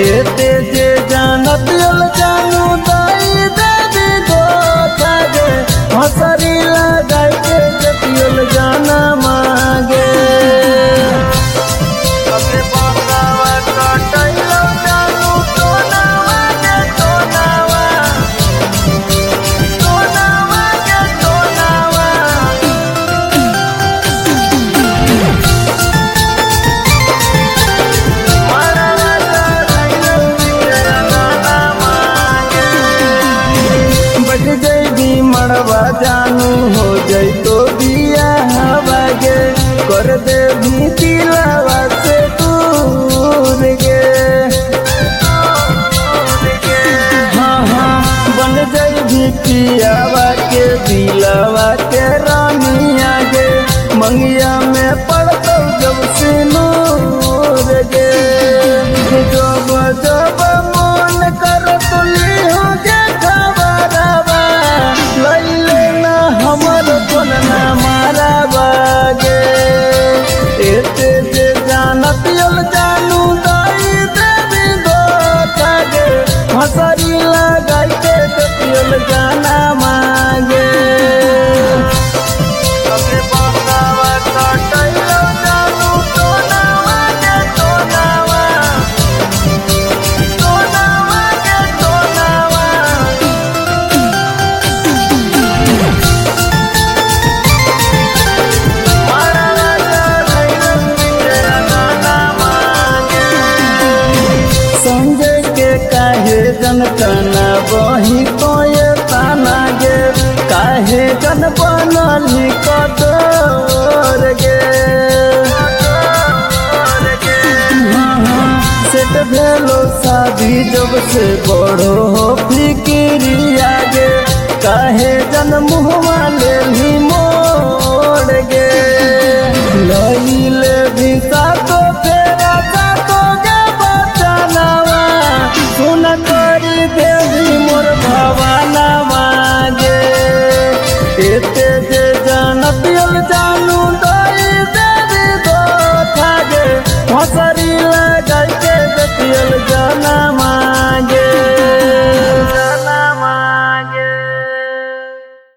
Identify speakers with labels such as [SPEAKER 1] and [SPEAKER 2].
[SPEAKER 1] एते जे जानत यल जानू दाई दे दो थागे हसरी लगाई के जतियल जाना मांगे अबे बांगावा काटैलो जानू सोनावा के सोनावा सोनावा के सोनावा बट जैबी मड़वा जानू हो जाई तो बिया हवागे कर दे भी दिलावा से दूर गे हाँ हाँ बन जाई भी पियावा के दिलावा के रानिया गे मंगिया में पड़तो जब से नूर गे जब जब मन कर तुली हो गे खबरवा लैले ना हमर कोना मारा बागे एते जे जानत यल जानू दाई देवी दो थागे हसरी लगाई के जतियल जाना मांगे अबे बांगावा काटैलो जानू सोनावा के सोनावा सोनावा के सोनावा संजय के काहे जनकना बही तोये ताना गे काहे जन बनली कतोर गे सेट भेलो शादी जब से बड़ो हो फिक्रिया गे काहे जन मुँह